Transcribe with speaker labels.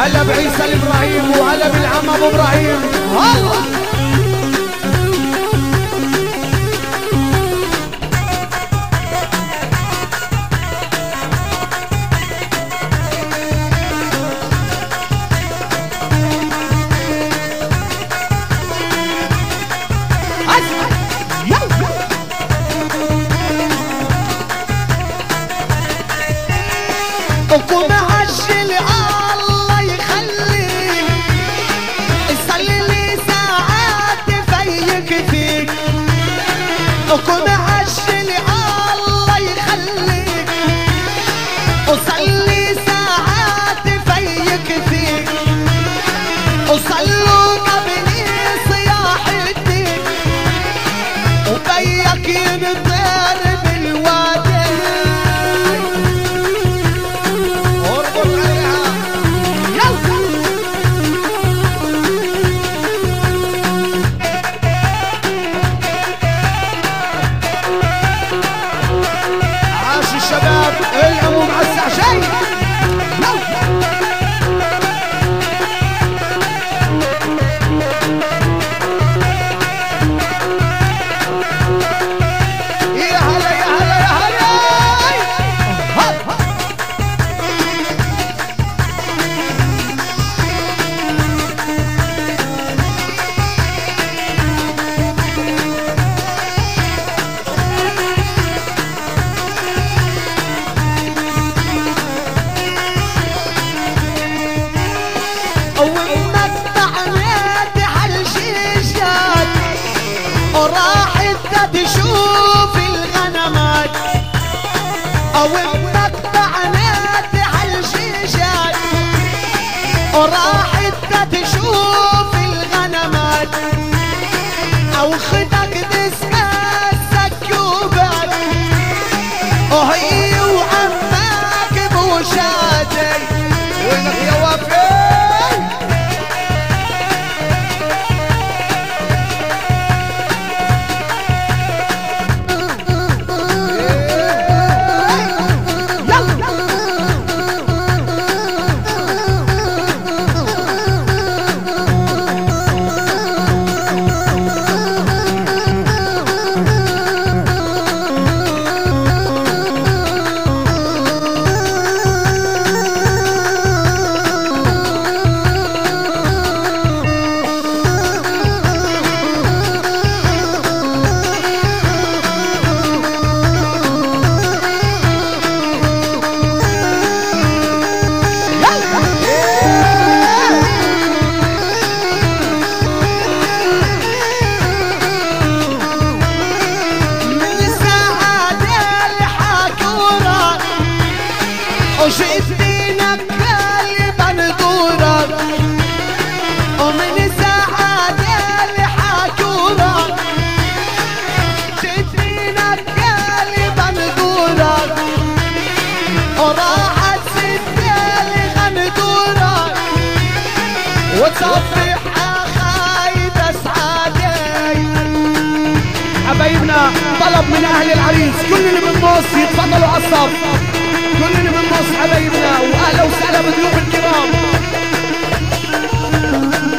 Speaker 1: هلا بعيسى الابراهيم وهلا بالعم ابو ابراهيم. الله
Speaker 2: وقوم عجل الله يخليك، صلي لي ساعات فيك فيك. وقوم عجل الله يخليك، وصلي ساعات فيك فيك. وصلوا قبلي صياحتي وبيك ينطر بالوادي.
Speaker 1: الشباب العمو معسع شيء. يا هلا يا هلا يا هلا.
Speaker 2: وراحت تشوف الغنمات، او مقطع نادي على الشيشات. وراحت تشوف الغنمات، او خدك تسقى السكوبات. وهي وعمك بوشاتي
Speaker 1: وينك يا وافي؟
Speaker 2: وشفتي نكال بندورة، ومن ساعات الحكورة شفتي نكال بندورة. وراحت ست الغندورة وتصفحها خايبة سعادي.
Speaker 1: حبايبنا طلب من اهل العريس كل اللي بالنص يتفضلوا على الصف. كل اللي بالنص حبايبنا واهلا وسهلا بالضيوف الكرام.